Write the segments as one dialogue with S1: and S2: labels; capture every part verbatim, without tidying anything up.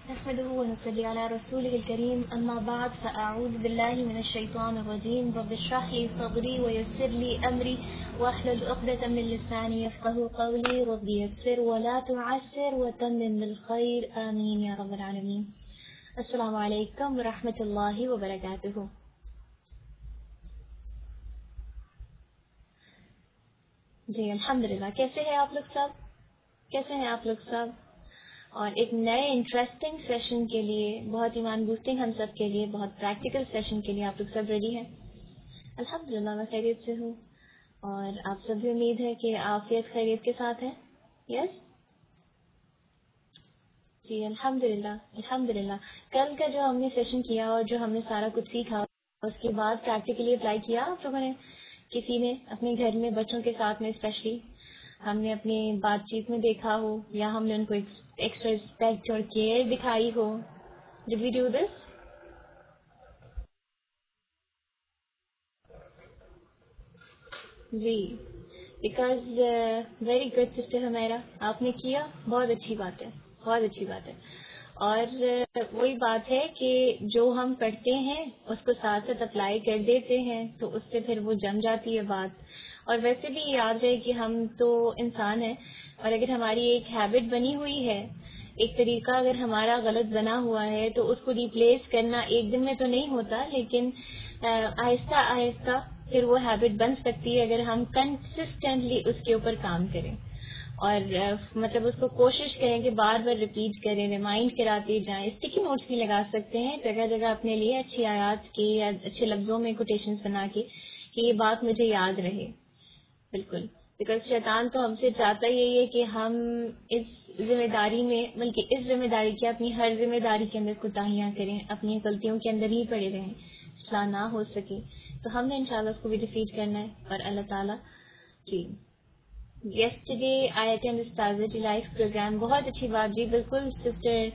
S1: نحمده ونصلي على رسوله الكريم أما بعد فأعوذ بالله من الشيطان الرجيم رب اشرح لي صدري ويسر لي أمري واحلل عقدة من لساني يفقهوا قولي رب يسر ولا تعسر وتمم بالخير آمين يا رب العالمين. السلام علیکم ورحمۃ اللہ وبرکاتہ. جی الحمدللہ. کیسے ہیں آپ لوگ سب؟ کیسے ہیں آپ لوگ سب؟ اور ایک نئے انٹرسٹنگ سیشن کے لیے، بہت ایمان بوسٹنگ ہم سب کے لیے، بہت پریکٹیکل سیشن کے لیے آپ لوگ سب ریڈی ہیں؟ الحمدللہ میں خیریت سے ہوں، اور آپ سب بھی امید ہے کہ عافیت خیریت کے ساتھ ہیں. یس جی الحمدللہ الحمدللہ. کل کا جو ہم نے سیشن کیا اور جو ہم نے سارا کچھ سیکھا، اس کے بعد پریکٹیکلی اپلائی کیا آپ لوگوں نے؟ کسی نے اپنے گھر میں بچوں کے ساتھ میں اسپیشلی ہم نے اپنی بات چیت میں دیکھا ہو، یا ہم نے ان کو ایکسٹرا رسپیکٹ اور کیئر دکھائی ہو؟ Did we do this? جی because very good sister Humaira, آپ نے کیا، بہت اچھی بات ہے، بہت اچھی بات ہے. اور uh, وہی بات ہے کہ جو ہم پڑھتے ہیں اس کو ساتھ ساتھ اپلائی کر دیتے ہیں تو اس سے پھر وہ جم جاتی ہے بات. اور ویسے بھی یاد ہے کہ ہم تو انسان ہیں، اور اگر ہماری ایک ہیبٹ بنی ہوئی ہے، ایک طریقہ اگر ہمارا غلط بنا ہوا ہے تو اس کو ریپلیس کرنا ایک دن میں تو نہیں ہوتا، لیکن آہستہ آہستہ پھر وہ ہیبٹ بن سکتی ہے اگر ہم کنسسٹنٹلی اس کے اوپر کام کریں، اور مطلب اس کو کوشش کریں کہ بار بار ریپیٹ کریں، ریمائنڈ کراتے جائیں. اسٹکی نوٹس بھی لگا سکتے ہیں جگہ جگہ اپنے لیے، اچھی آیات کی یا اچھے لفظوں میں کوٹیشنز بنا کے کہ یہ بات مجھے یاد رہے. بالکل، بیکاز شیطان تو ہم سے چاہتا ہی یہی ہے کہ ہم اس ذمہ داری میں، بلکہ اس ذمہ داری کی اپنی ہر ذمہ داری کے اندر کوتاہیاں کریں، اپنی غلطیوں کے اندر ہی پڑے رہیں، اصلاح نہ ہو سکے. تو ہم نے انشاءاللہ اس کو بھی ڈیفیٹ کرنا ہے، اور اللہ تعالیٰ. جی یسٹرڈے آئی اٹینڈ استاذہ لائف پروگرام. بہت اچھی بات. جی بالکل سسٹر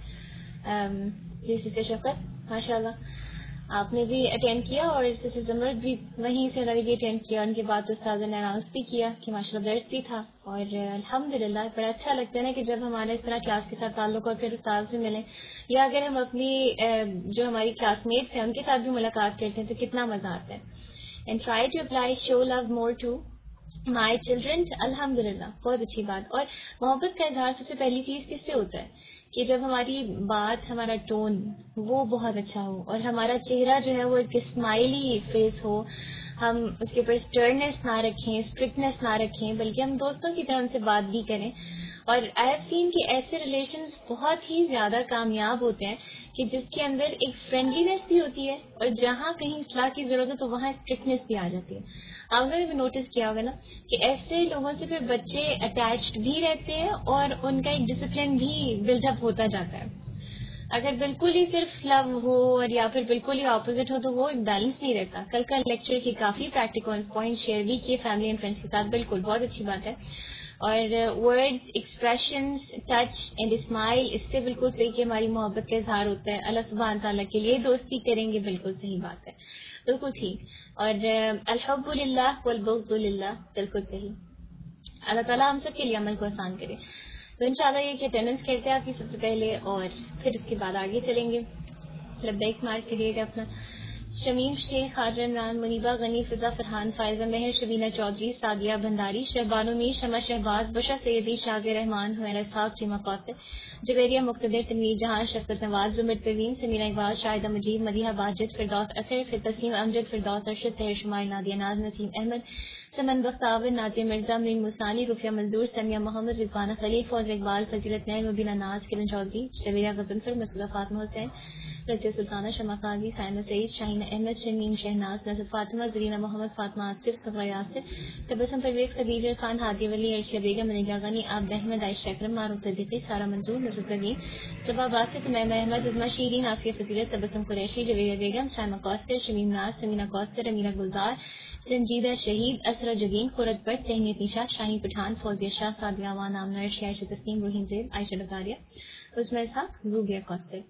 S1: جی سسٹر شفقت ماشاء اللہ آپ نے بھی اٹینڈ کیا، اور سسٹر زمرد بھی وہیں سے انہوں نے بھی اٹینڈ کیا. ان کے بعد استاذہ نے اناؤنس بھی کیا کہ ماشاء اللہ درس بھی تھا، اور الحمدللہ بڑا اچھا لگتا ہے نا کہ جب ہمارے اس طرح کلاس کے ساتھ تعلق اور پھر استاذ سے ملیں، یا اگر ہم اپنی جو ہماری کلاس میٹس ہیں ان کے ساتھ بھی ملاقات کرتے ہیں تو کتنا مزہ آتا ہے. And try to apply show love more to my children. الحمدللہ بہت اچھی بات. اور محبت کا اظہار سب سے پہلی چیز کس سے ہوتا ہے کہ جب ہماری بات، ہمارا ٹون وہ بہت اچھا ہو، اور ہمارا چہرہ جو ہے وہ ایک اسمائلی فیس ہو. ہم اس کے اوپر اسٹرنس نہ رکھیں، اسٹرکٹنس نہ رکھیں، بلکہ ہم دوستوں کی طرح ان سے بات بھی کریں. اور آئی ہیو سین کہ ایسے ریلیشنز بہت ہی زیادہ کامیاب ہوتے ہیں کہ جس کے اندر ایک فرینڈلینس بھی ہوتی ہے، اور جہاں کہیں اصلاح کی ضرورت ہے تو وہاں اسٹرکٹنس بھی آ جاتی ہے. آپ نے بھی نوٹس کیا ہوگا نا کہ ایسے لوگوں سے پھر بچے اٹیچڈ بھی رہتے ہیں، اور ان کا ایک ڈسپلن بھی بلڈ اپ ہوتا جاتا ہے. اگر بالکل ہی صرف لو ہو اور یا پھر بالکل ہی اپوزٹ ہو تو وہ ایک بیلنس نہیں رہتا. کل کا لیکچر کی کافی پریکٹیکل پوائنٹ شیئر بھی کیے فیملی اینڈ فرینڈس کے ساتھ. بالکل بہت اچھی بات ہے. اور words, expressions, touch and smile, اس سے بالکل صحیح کہ ہماری محبت کا اظہار ہوتا ہے. اللہ سبحانہ تعالیٰ کے لیے دوستی کریں گے، بالکل صحیح بات ہے، بالکل ٹھیک. اور الحب للہ والبغض للہ، بالکل صحیح. اللہ تعالیٰ ہم سب کے لیے عمل کو آسان کرے. تو انشاءاللہ یہ کہ اٹینڈنس کرتے ہیں آپ کی سب سے پہلے، اور پھر اس کے بعد آگے چلیں گے. لبیک مار کریے گا اپنا. شمیم شیخ، خواجہ عمران، منیبہ غنی، فضا فرحان، فائزہ مہر، شبینہ چودھری، سعدیہ بھنڈاری، شہبانو میر، شمع شہباز، بشرا سیدی، شاز رحمان، حمیرہ اسحاق، چیمہ قوثر، جویریہ مقتدر، تنویر جہاں، شفقت نواز، زمر پروین، سمیرہ اقبال، شاہدہ مجید، مدیحہ واجد، فردوس اطہر، پھر تسنیم امجد، فردوس ارشد، سحر شمائل، نادیہ ناز، نسیم احمد، سمن بختاور، نازیہ مرزا، مرین مسانی، رفیہ منظور، سمیہ محمد، رضوانہ خلیل، فوز اقبال، فضیلت نین، مبینہ ناز، کرن چودھری، شبیرہ غضنفر، مسعودہ فاطمہ حسین، رضیہ سلطانہ، شمع قاضی، سائمہ سعید، شاہین احمد، شمیم شہناز، نظر فاطمہ، زرینہ محمد، فاطمہ آصف، صغرا یاسر، تبسم پرویز، خدیجہ خان، ہادی ولی، عائشہ بیگم، منیجہ غنی، عبد احمد، عائشہ اکرم، معروف صدیقی، سارہ منظور، نصر پروین، صبا باسط، میمہ احمد، عظمہ شیرین، آسیہ فضیلت، تبسم قریشی، جویریہ بیگم، شائمہ کوثر، شمیم ناز، سمینہ کوثر، امینہ گلزار، سنجیدہ شہید، اسرا جبین، قرۃ بٹ، تہنیت نشاط، شاہین پٹھان، فوزیہ شاہ، سعدیہ امان، آمنہ عرشی، عائشہ تسنیم، روحین زیب، عائشہ ڈکاریہ، عظمی اسحاق، زوبیہ کوثر.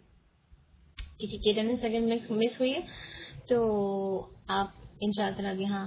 S1: ٹھیک ہے، اٹینڈنس اگر مس ہوئی ہے تو آپ ان شاء اللہ یہاں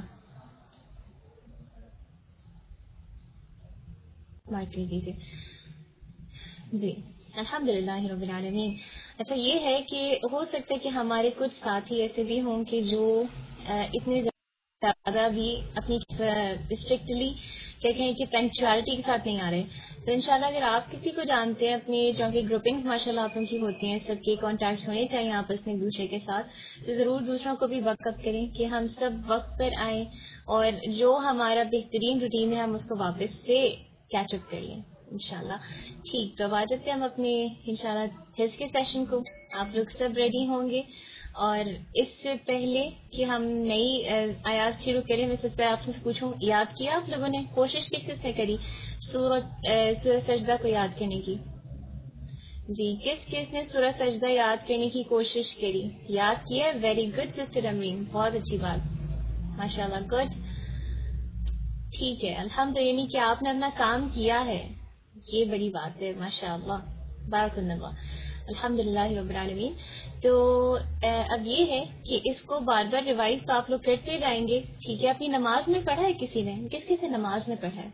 S1: مارک کر دیجیے. جی الحمدللہ رب العالمین. اچھا یہ ہے کہ ہو سکتا ہے کہ ہمارے کچھ ساتھی ایسے بھی ہوں کہ جو اتنے زیادہ بھی اپنی اسٹرکٹلی کیا کہیں کہ پنکچوالٹی کے ساتھ نہیں آ رہے. تو انشاءاللہ اگر آپ کسی کو جانتے ہیں اپنی جو کہ گروپنگز ماشاءاللہ آپ کی ہوتی ہیں, سب کے کانٹیکٹس ہونے چاہیے آپس میں ایک دوسرے کے ساتھ, تو ضرور دوسروں کو بھی وقت اپ کریں کہ ہم سب وقت پر آئیں اور جو ہمارا بہترین روٹین ہے ہم اس کو واپس سے کیچ اپ کر لیں انشاءاللہ. ٹھیک, تو آ جاتے ہیں ہم اپنے انشاءاللہ ہز کے سیشن کو. آپ لوگ سب ریڈی ہوں گے, اور اس سے پہلے کہ ہم نئی آیات شروع کریں میں سب سے آپ سے پوچھوں, یاد کیا آپ لوگوں نے, کوشش کس کس نے کری سورۃ سورۃ سجدہ کو یاد کرنے کی؟ جی, کس کس نے سورۃ سجدہ یاد کرنے کی کوشش کری؟ یاد کیا؟ ویری گڈ سسٹر امین, بہت اچھی بات, ماشاءاللہ, گڈ. ٹھیک ہے, الحمدللہ, یعنی کہ آپ نے اپنا کام کیا ہے, یہ بڑی بات ہے, ماشاءاللہ, بارک اللہ, الحمدللہ رب العالمین. تو اب یہ ہے کہ اس کو بار بار ریوائز تو آپ لوگ کرتے جائیں گے, ٹھیک ہے. اپنی نماز میں پڑھا ہے کسی نے؟ کس کس نے نماز میں پڑھا ہے؟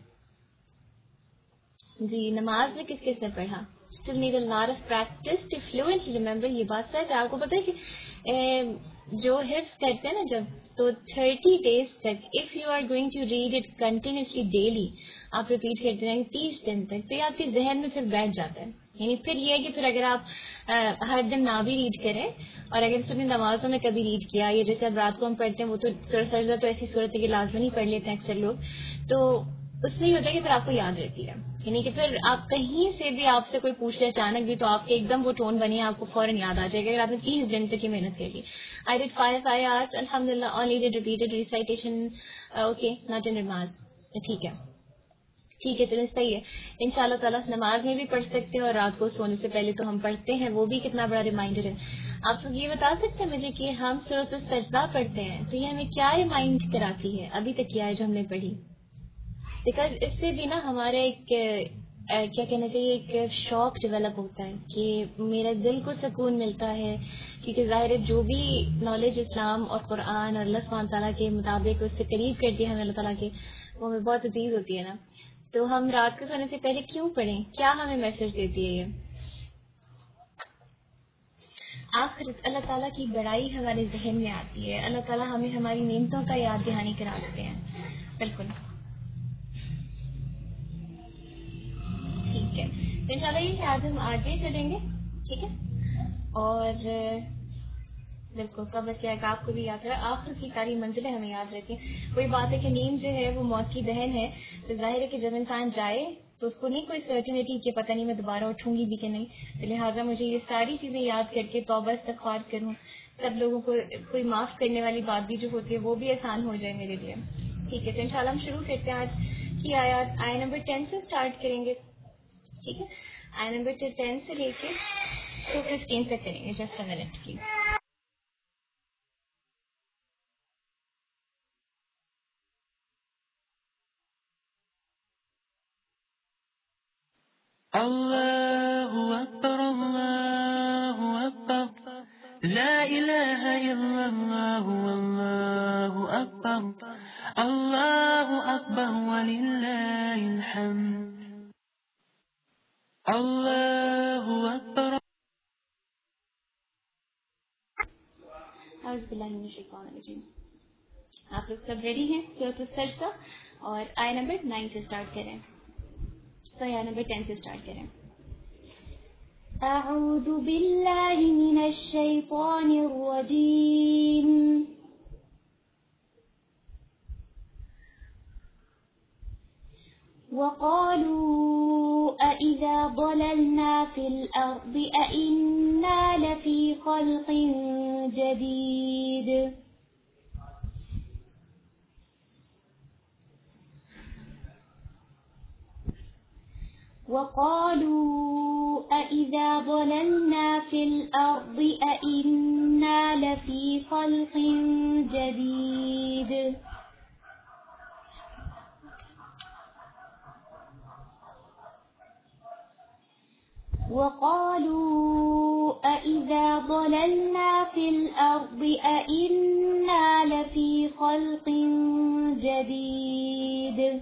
S1: جی, نماز میں کس کس نے پڑھا؟ Still need a lot of practice to fluently remember. یہ بات سچ, آپ کو پتہ ہے کہ جو حفظ کرتے ہیں نا جب, تو تھرٹی ڈیز تک if you are going to read it continuously daily, آپ ریپیٹ کرتے رہیں گے تیس دن تک, تو یہ آپ کے ذہن میں پھر بیٹھ جاتا ہے. یعنی پھر یہ ہے کہ پھر اگر آپ ہر دن نہ بھی ریڈ کریں, اور اگر اس نے نمازوں میں کبھی ریڈ کیا, یہ جیسے اب رات کو ہم پڑھتے ہیں, وہ تو سورۃ سجدہ تو ایسی صورت ہے کہ لازمی پڑھ لیتے ہیں اکثر لوگ, تو اس میں یہ ہوتا ہے کہ پھر آپ کو یاد رہتی ہے. یعنی کہ پھر آپ کہیں سے بھی آپ سے کوئی پوچھ لے اچانک بھی, تو آپ کے ایک دم وہ ٹون بنی, آپ کو فوراً یاد آ جائے گا اگر آپ نے تیس دن تک کی محنت کر لی. آئی ڈیڈ فائیو آیات الحمدللہ, only that repeated recitation, okay, not in نماز, ٹھیک ہے, ٹھیک ہے, چلیں صحیح ہے. ان شاء اللہ تعالیٰ نماز میں بھی پڑھ سکتے ہیں, اور رات کو سونے سے پہلے تو ہم پڑھتے ہیں, وہ بھی کتنا بڑا ریمائنڈر ہے. آپ لوگ یہ بتا سکتے ہیں مجھے کہ ہم سورۃ السجدہ پڑھتے ہیں تو یہ ہمیں کیا ریمائنڈ کراتی ہے ابھی تک کیا ہے جو ہم نے پڑھی؟ بیکاز اس سے بھی نا ہمارا ایک کیا کہنا چاہیے, ایک شوق ڈیولپ ہوتا ہے کہ میرے دل کو سکون ملتا ہے, کیونکہ ظاہر ہے جو بھی نالج اسلام اور قرآن اور اللہ سبحانہ تعالیٰ کے مطابق اس سے قریب کرتی ہے ہمیں اللہ تعالیٰ کے, وہ ہمیں بہت عزیز ہوتی ہے نا. تو ہم رات کو سونے سے پہلے کیوں پڑھیں, کیا ہمیں میسج دیتی ہے یہ؟ آخرت, اللہ تعالیٰ کی بڑائی ہمارے ذہن میں آتی ہے, اللہ تعالیٰ ہمیں ہماری نعمتوں کا یاد دہانی کرا دیتے ہیں. بالکل ٹھیک ہے, تو ان شاء اللہ یہ کہ آج ہم آگے چلیں گے, ٹھیک ہے, اور بالکل کور کیا ہے, آپ کو بھی یاد ہے, آخر کی ساری منزلیں ہمیں یاد رہتی ہیں. وہی بات ہے کہ نیند جو ہے وہ موت کی دہن ہے, تو ظاہر ہے کہ جب انسان جائے تو اس کو نہیں کوئی سرٹنٹی کہ پتہ نہیں میں دوبارہ اٹھوں گی بھی کہ نہیں, تو لہٰذا مجھے یہ ساری چیزیں یاد کر کے توبہ استغفار کروں, سب لوگوں کو کوئی معاف کرنے والی بات بھی جو ہوتی ہے وہ بھی آسان ہو جائے میرے لیے. ٹھیک ہے, تو ان شاء اللہ ہم شروع کرتے ہیں. آج کی آیات آئے نمبر ٹین سے اسٹارٹ کریں گے, ٹھیک ہے, آئے نمبر ٹین سے لے کے ٹو ففٹین تک کریں گے. Just a minute please.
S2: اللہ اکبر اللہ اکبر لا الہ الا اللہ واللہ اکبر اللہ اکبر وللہ الحمد اللہ اکبر.
S1: اعوذ باللہ من الشیطان الرجیم. آپ لوگ سب ریڈی ہیں سورۃ السجدہ, اور آئے نمبر نائن سے اسٹارٹ کریں, سوری آئے نمبر ٹین سے اسٹارٹ کریں. اعوذ باللہ من الشیطان الرجیم. وقالوا أإذا ضللنا في الأرض أإنا لفي خلق جديد. وقالوا أإذا ضللنا في الأرض أإنا لفي خلق جديد. وقالوا أإذا ضللنا في الأرض أإنا لفي خلق جديد.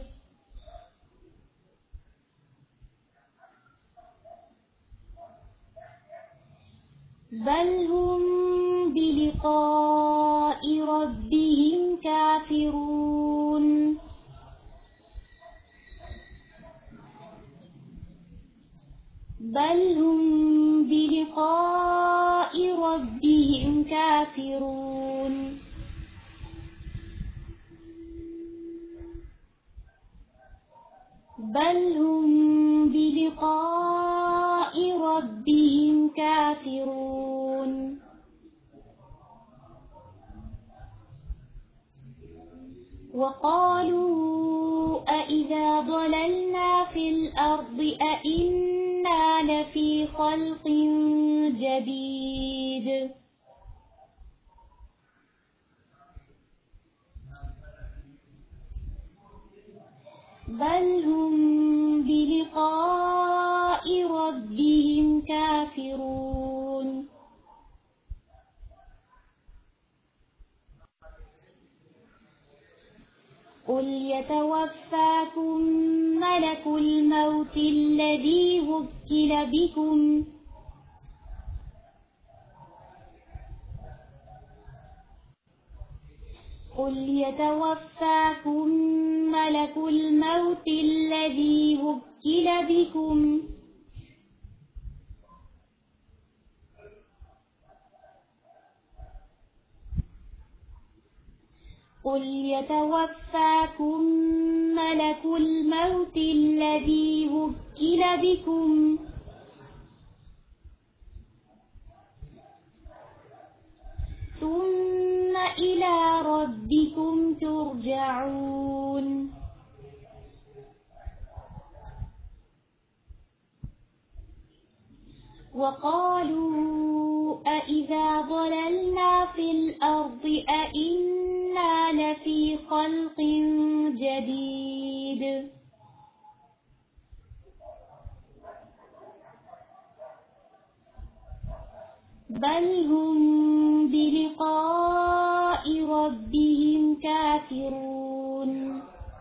S1: بل هم بلقاء ربهم كافرون بل هم بلقاء ربهم كافرون بل هم بلقاء ربهم كافرون وقالوا أإذا ضللنا في الأرض أإنا لفي خلق جديد بل هم بلقاء ربهم كافرون قل يتوفاكم ملك الموت الذي وكل بكم قل يتوفاكم ملك الموت الذي وكل بكم قل يتوفاكم ملك الموت الذي وكل بكم ثم إلى ربكم ترجعون وقالوا أإذا ضللنا في الأرض أإنا لفي خلق جديد بل هم بلقاء ربهم كافرون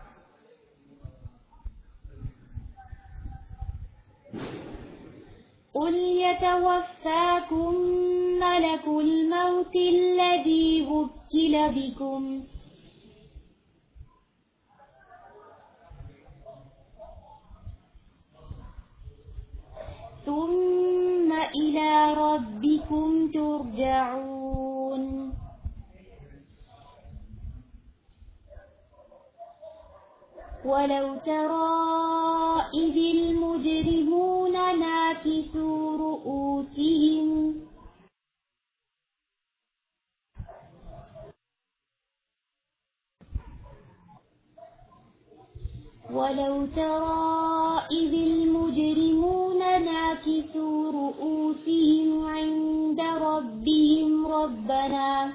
S1: قل يتوفاكم ملك الموت الذي وكل بكم ثم إلى ربكم ترجعون ولو ترى إذ المجرمون ناكسوا رؤوسهم ولو ترى إذ المجرمون ناكسوا رؤوسهم عند ربهم ربنا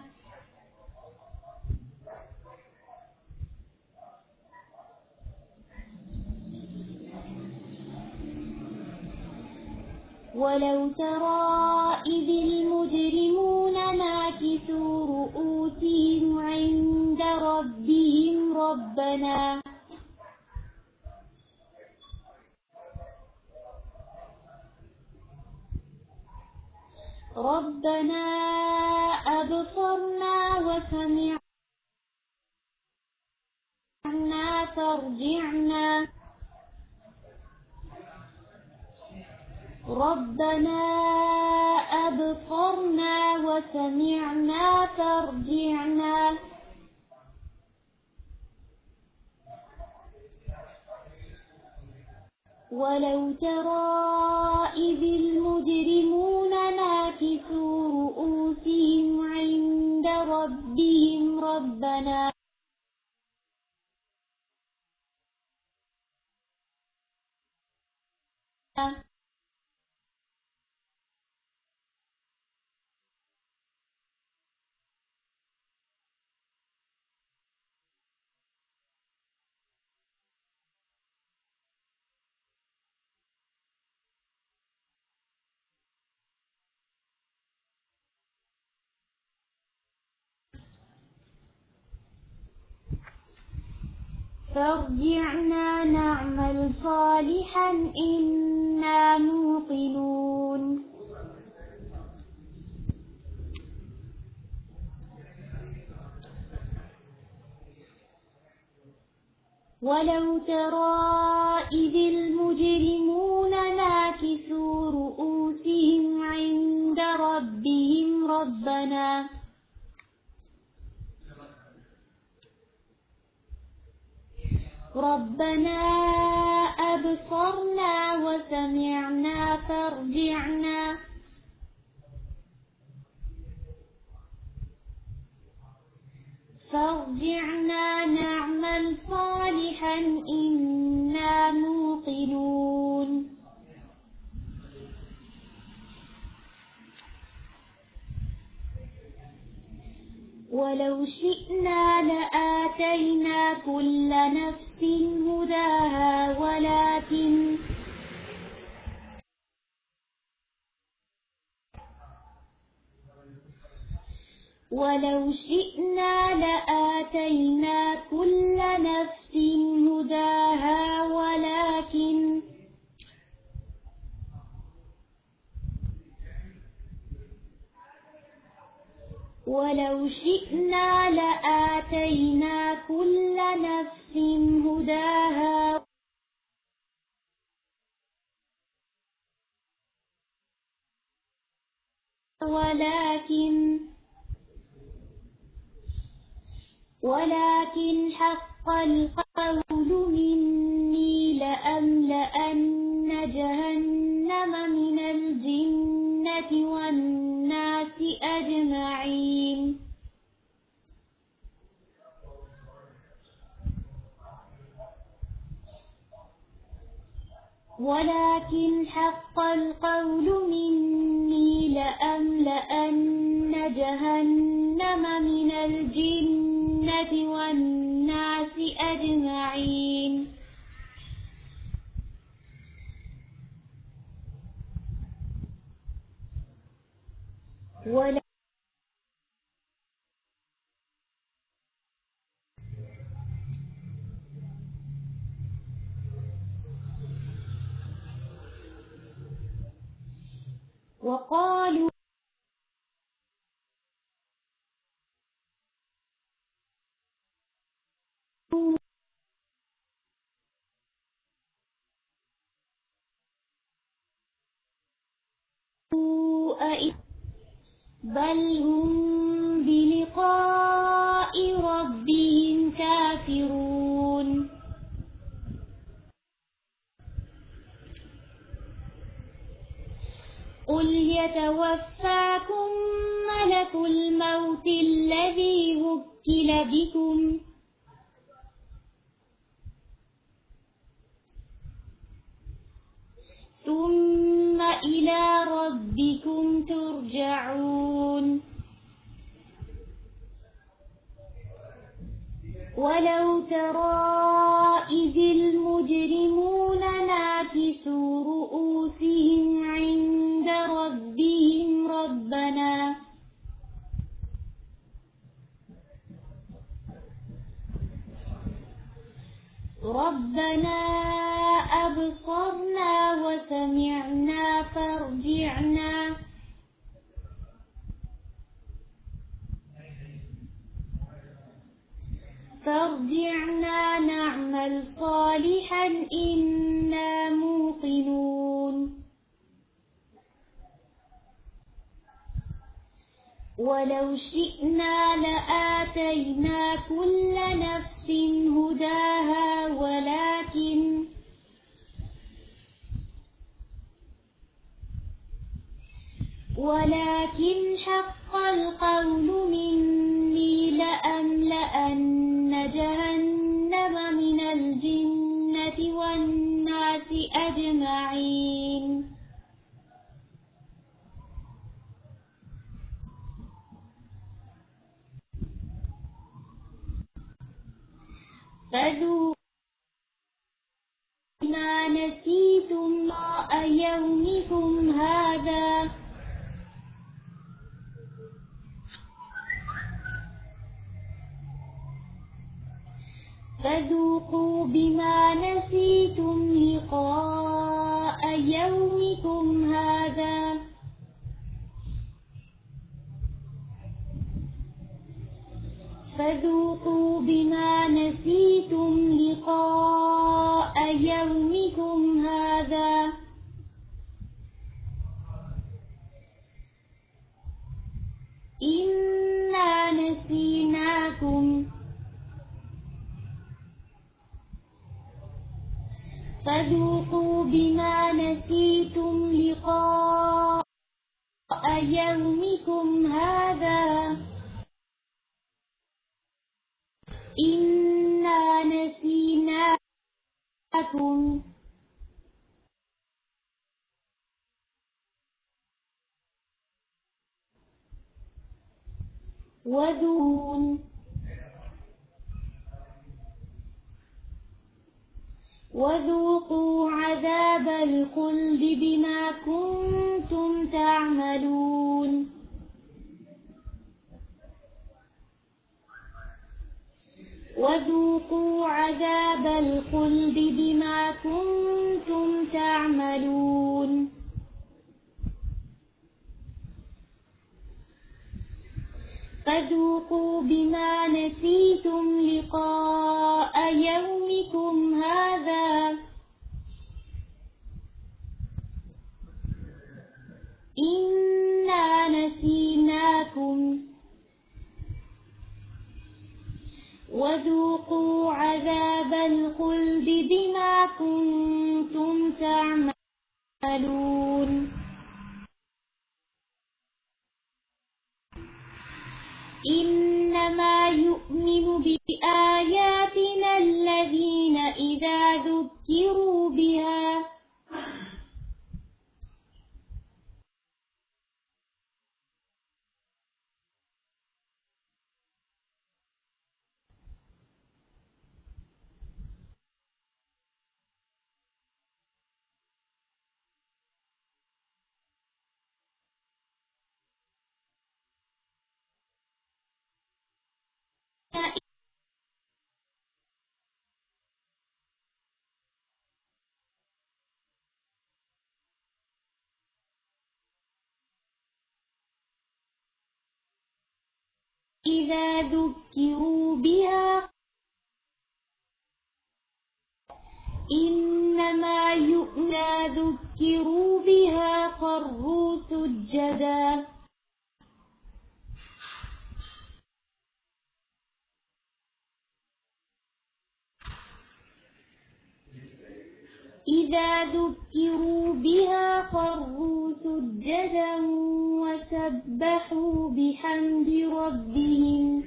S1: ولو ترى إذ المجرمون ناكسوا رؤوسهم عند ربهم ربنا ربنا أبصرنا وسمعنا فارجعنا ربنا أبصرنا وسمعنا فارجعنا ولو ترى إذ المجرمون ناكسوا رؤوسهم عند ربهم ربنا فارجعنا نعمل صالحا إنا موقنون وَلَوْ تَرَىٰ إِذِ الْمُجْرِمُونَ نَاكِسُو رُءُوسِهِمْ عِندَ رَبِّهِمْ رَبَّنَا رَبَّنَا أَبْصَرْنَا وَسَمِعْنَا فَارْجِعْنَا فارجعنا نعمل صالحا إنا موقنون. ولو شئنا لآتينا كل نفس هداها ولكن ولو شئنا لآتينا كل نفس هداها ولكن ولو شئنا لآتينا كل نفس هداها ولكن ولكن حق القول مني لأملأن جهنم من الجنة والناس أجمعين. ولكن حق القول مني لأملأن جهنم من الجنة والناس أجمعين. ولا وقالوا بل هم بلقاء ربهم كافرون. قل يتوفاكم ملك الموت الذي وكل بكم ثم إلى ربكم ترجعون. ولو ترى إذ المجرمون ناكسو رؤوسهم عند ربهم ربنا ربنا أبصرنا وسمعنا فارجعنا فارجعنا نعمل صالحا إنا موقنون. ولو شئنا لآتينا كل نفس هداها ولكن ولكن حق القول مني لأملأن جهنم من الجنة والناس أجمعين. فذوقوا ما نسيتم لقاء يومكم هذا فذوقوا بما نسيتم لقاء يومكم هذا فذوقوا بما نسيتم لقاء يومكم هذا إنا نسيناكم فذوقوا بما نسيتم لقاء يومكم هذا إنا نسيناكم وذوقوا وذوقوا عذاب الخلد بما كنتم تعملون وذوقوا عذاب الخلد بما كنتم تعملون فذوقوا بما نسيتم لقاء يومكم هذا إنا نسيناكم وذوقوا عذاب الخلد بما كنتم تعملون إنما يؤمن بآياتنا الذين إذا ذكروا بها إذا ذكروا بها إنما يؤمن ذكروا بها خروا سجدا إذا ذكروا بها خروا سجدا وسبحوا بحمد ربهم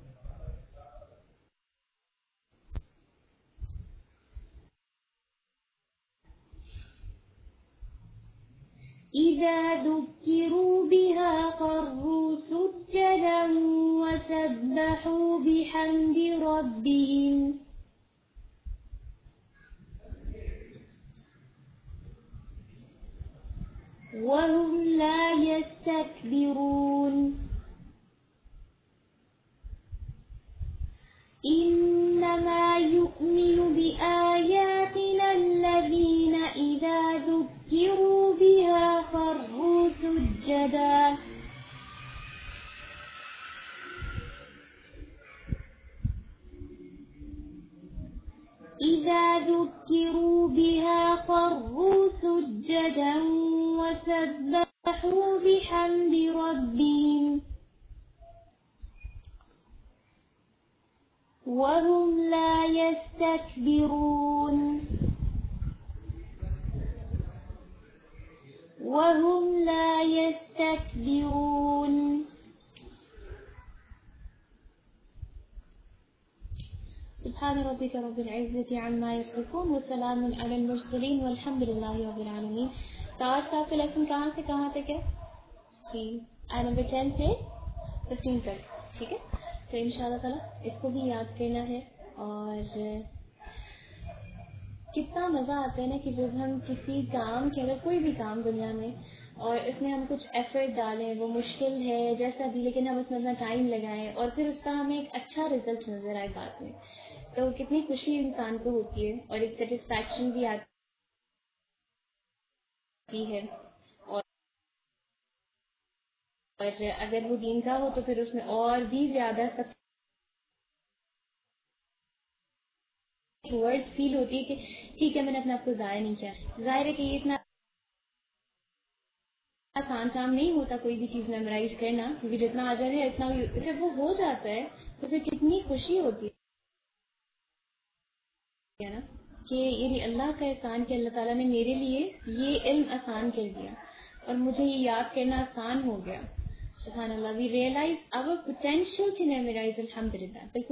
S1: إذا ذكروا بها خروا سجدا وسبحوا بحمد ربهم وهم لا يستكبرون إنما يؤمن بآياتنا الذين إذا ذكروا بها خروا سجدا إذا ذكروا بها خروا سجدا وسبحوا بحمد ربهم وهم لا يستكبرون وهم لا يستكبرون سبحان ربك رب العزة عما يصفون وسلام على المرسلين والحمद लिल्लाहि रब्बिल आलमीन। तो आज का आपका लेसन कहाँ से कहाँ तक है? जी आई नंबर टेन से फिफ्टीन तक, ठीक है। तो इंशाल्लाह ताला इसको भी याद करना है। और कितना मज़ा आता है ना कि जब हम किसी काम के, अगर कोई भी काम दुनिया में, और इसमें हम कुछ एफर्ट डालें, वो मुश्किल है जैसा भी, लेकिन हम उसमें अपना टाइम लगाएं और फिर उसका हमें एक अच्छा रिजल्ट नजर आए बाद में, तो कितनी खुशी इंसान को होती है और एक सेटिस्फैक्शन भी आती है। और, और अगर वो दीन का हो तो फिर उसमें और भी ज्यादा ورڈ فیل ہوتی ہے کہ ٹھیک ہے میں نے اپنے آپ کو ضائع نہیں کیا. ظاہر ہے کہ یہ اتنا آسان کام نہیں ہوتا کوئی بھی چیز میمورائز کرنا, کیونکہ جتنا آ جائے اتنا جب وہ ہو جاتا ہے تو پھر کتنی خوشی ہوتی ہے نا کہ یہ اللہ کا احسان کہ اللہ تعالیٰ نے میرے لیے یہ علم آسان کر دیا اور مجھے یہ یاد کرنا آسان ہو گیا. سبحان اللہ. We realize our potential to memorize. الحمدللہ. بالکل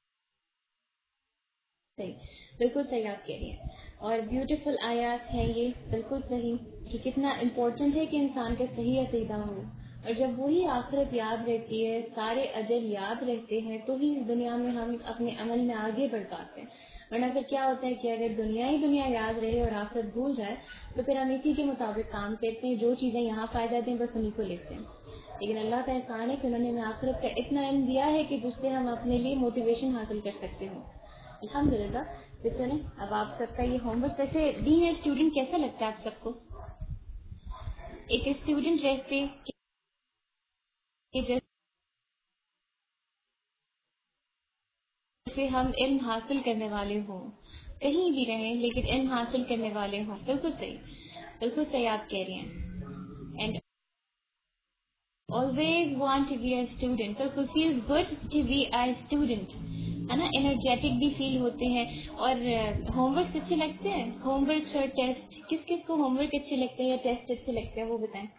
S1: صحیح, بالکل صحیح آپ کہہ رہی ہیں. اور بیوٹیفل آیات ہیں یہ, بالکل صحیح کہ کتنا امپورٹنٹ ہے کہ انسان کا صحیح عقیدہ ہو, اور جب وہی آخرت یاد رہتی ہے, سارے اجر یاد رہتے ہیں, تو ہی اس دنیا میں ہم اپنے عمل میں آگے بڑھ پاتے ہیں. ورنہ پھر کیا ہوتا ہے کہ اگر دنیا ہی دنیا یاد رہے اور آخرت بھول جائے تو پھر ہم اسی کے مطابق کام کرتے ہیں, جو چیزیں یہاں فائدہ دیں بس انہیں کو لیتے ہیں. لیکن اللہ کا احسان ہے کہ انہوں نے ہمیں آخرت کا اتنا علم دیا ہے کہ جس سے ہم اپنے لیے موٹیویشن حاصل کر سکتے ہوں. الحمدللہ. تو چلیں اب آپ سب کا یہ ہوم ورک کیسے بینگ اے اسٹوڈنٹ کیسا لگتا ہے آپ سب کو؟ ایک اسٹوڈنٹ رہتے کہ جیسے ہم علم حاصل کرنے والے ہوں, کہیں بھی رہیں لیکن علم حاصل کرنے والے ہوں. بالکل صحیح, بالکل صحیح آپ کہہ رہی ہیں. And always want to be a student. So it feels good to be a student, ہے نا. انرجیٹک بھی فیل ہوتے ہیں. اور ہوم ورکس اچھے لگتے ہیں, ہوم ورکس اور ٹیسٹ, کس کس کو ہوم ورک اچھے لگتے ہیں یا ٹیسٹ اچھے لگتے ہیں وہ بتائیں.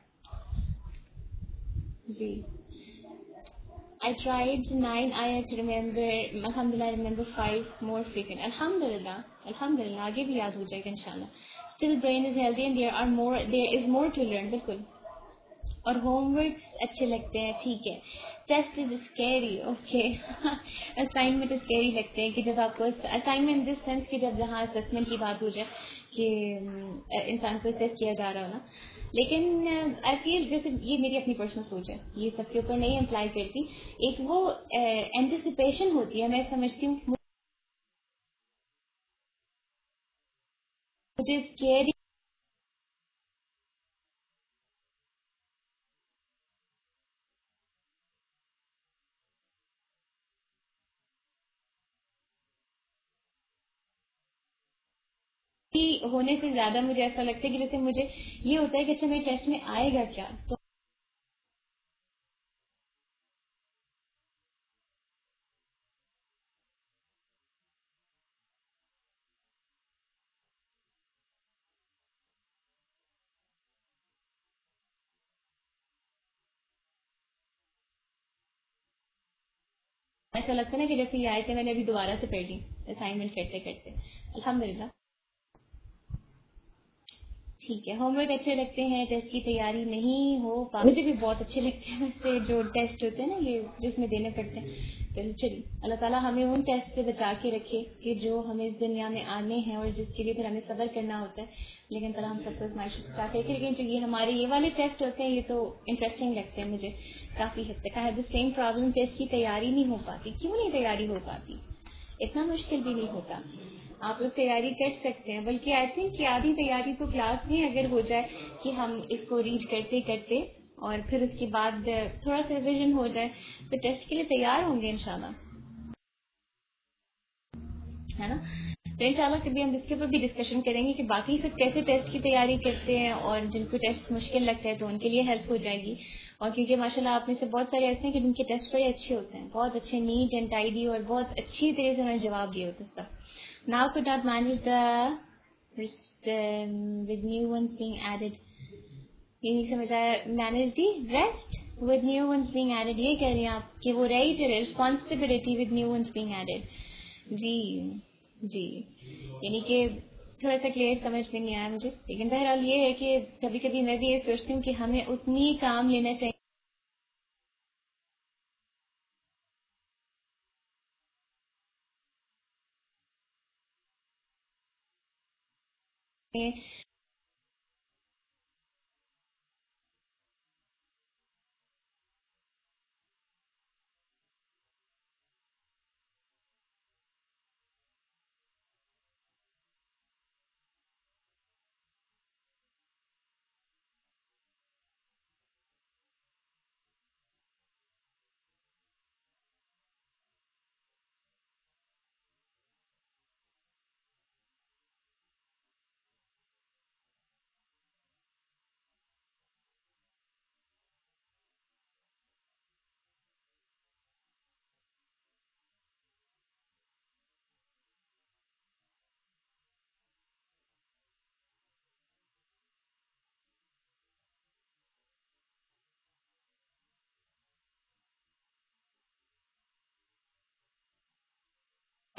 S1: جی, I tried nine. I remember, alhamdulillah, I remember five more frequent. Alhamdulillah, alhamdulillah, آگے بھی یاد ہو جائے گا انشاءاللہ. Still brain is healthy and there are more, there is more to learn. بالکل. اور ہوم ورکس اچھے لگتے ہیں, ٹھیک ہے. Test is scary, okay. Assignment scary لگتے ہیں کہ جب آپ کو اسائنمنٹ دس سینس کہ جب جہاں اسسمنٹ کی بات ہو جائے کہ انسان کو اسیس کیا جا رہا ہو نا. لیکن آئی فیل, جیسے یہ میری اپنی پرسنل سوچ ہے, یہ سب کے اوپر نہیں امپلائی کرتی, ایک وہ اینٹیسپیشن ہوتی ہے, میں سمجھتی ہوں مجھے اسکیری ہونے سے زیادہ مجھے ایسا لگتا ہے کہ جیسے مجھے یہ ہوتا ہے کہ اچھا میرے ٹیسٹ میں آئے گا کیا. تو ایسا لگتا ہے نا کہ جیسے یہ آئے تھے میں نے ابھی دوبارہ سے پڑھ لی اسائنمنٹ کرتے کرتے. الحمدللہ. ٹھیک ہے, ہوم ورک اچھے لگتے ہیں, ٹیسٹ کی تیاری نہیں ہو پا, مجھے بھی بہت اچھے لگتے ہیں ویسے جو ٹیسٹ ہوتے ہیں نا یہ جس میں دینے پڑتے ہیں. چلیے اللہ تعالیٰ ہمیں ان ٹیسٹ سے بچا کے رکھے کہ جو ہمیں اس دنیا میں آنے ہیں اور جس کے لیے پھر ہمیں صبر کرنا ہوتا ہے. لیکن تعالیٰ ہم سب کو اسمائش بچا کے رکھے. لیکن جو یہ ہمارے یہ والے ٹیسٹ ہوتے ہیں یہ تو انٹرسٹنگ لگتے ہیں مجھے کافی حد تک. ہے دا سیم پرابلم, ٹیسٹ کی تیاری نہیں ہو پاتی. کیوں نہیں تیاری ہو پاتی؟ اتنا مشکل بھی نہیں ہوتا, آپ لوگ تیاری کر سکتے ہیں. بلکہ آئی تھنک کہ آدھی تیاری تو کلاس میں اگر ہو جائے کہ ہم اس کو ریڈ کرتے کرتے اور پھر اس کے بعد تھوڑا سا ریویژن ہو جائے تو ٹیسٹ کے لیے تیار ہوں گے انشاءاللہ, ہے نا. تو انشاءاللہ کبھی ہم اس کے اوپر بھی ڈسکشن کریں گے کہ باقی سب کیسے ٹیسٹ کی تیاری کرتے ہیں اور جن کو ٹیسٹ مشکل لگتا ہے تو ان کے لیے ہیلپ ہو جائے گی. اور کیونکہ ماشاءاللہ آپ میں سے بہت سارے ایسے ہیں کہ جن کے ٹیسٹ بڑے اچھے ہوتے ہیں, بہت اچھے, نیٹ اینڈ ٹائڈی, اور بہت اچھی طرح سے انہوں نے جواب دیے ہوتے ہیں. Now could not manage the um, with new ones being added. یہ نہیں سمجھ آیا. manage the rest with new ones being added. یہ کہہ رہی ہیں آپ کہ وہ رہی چلے responsibility with new ones being added. جی جی, یعنی کہ تھوڑا سا کلیئر سمجھ میں نہیں آیا مجھے. لیکن بہرحال یہ ہے کہ کبھی کبھی میں بھی یہ سوچتی ہوں کہ ہمیں اتنی کام لینا چاہیے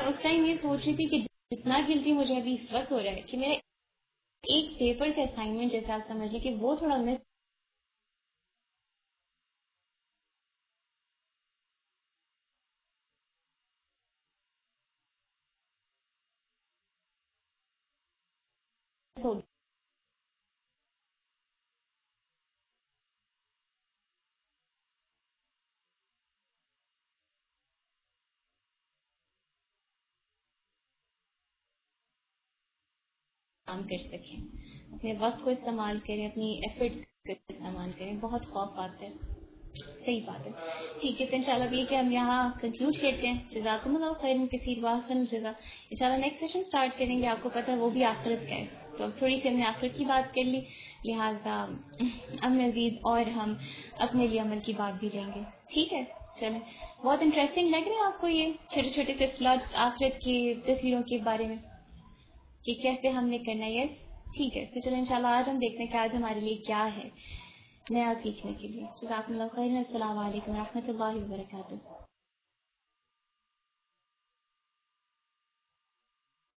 S1: اس ٹائم یہ سوچ رہی تھی کہ جتنا گلٹی مجھے ابھی اس وقت ہو رہا ہے کہ میرا ایک پیپر کا اسائنمنٹ جیسے آپ سمجھ لیں کہ وہ تھوڑا مس ہو کام کر سکیں، اپنے وقت کو استعمال کریں، اپنی ایفرٹس کو استعمال کریں. بہت خوف آتا ہے. صحیح بات ہے. ٹھیک ہے تو انشاءاللہ اب یہ کہ ہم یہاں کنکلوڈ کرتے ہیں. جزاکم اللہ خیر کثیر واحسن الجزا. انشاءاللہ نیکسٹ سیشن سٹارٹ کریں گے. آپ کو پتہ ہے وہ بھی آخرت کا ہے، تو اب تھوڑی سی ہم نے آخرت کی بات کر لی، لہٰذا اب مزید اور ہم اپنے لیے عمل کی بات بھی لیں گے. ٹھیک ہے چلیں. بہت انٹرسٹنگ لگ رہے ہیں آپ کو یہ چھوٹے چھوٹے سے سلاٹس آخرت کی تصویروں کے بارے میں کہ کیسے ہم نے کرنا ہے. یس ٹھیک ہے تو چلو انشاءاللہ آج ہم دیکھتے ہیں کہ آج ہمارے لیے کیا ہے نیا سیکھنے کے لیے. جزاکم اللہ خیر. السلام علیکم و رحمۃ اللہ وبرکاتہ.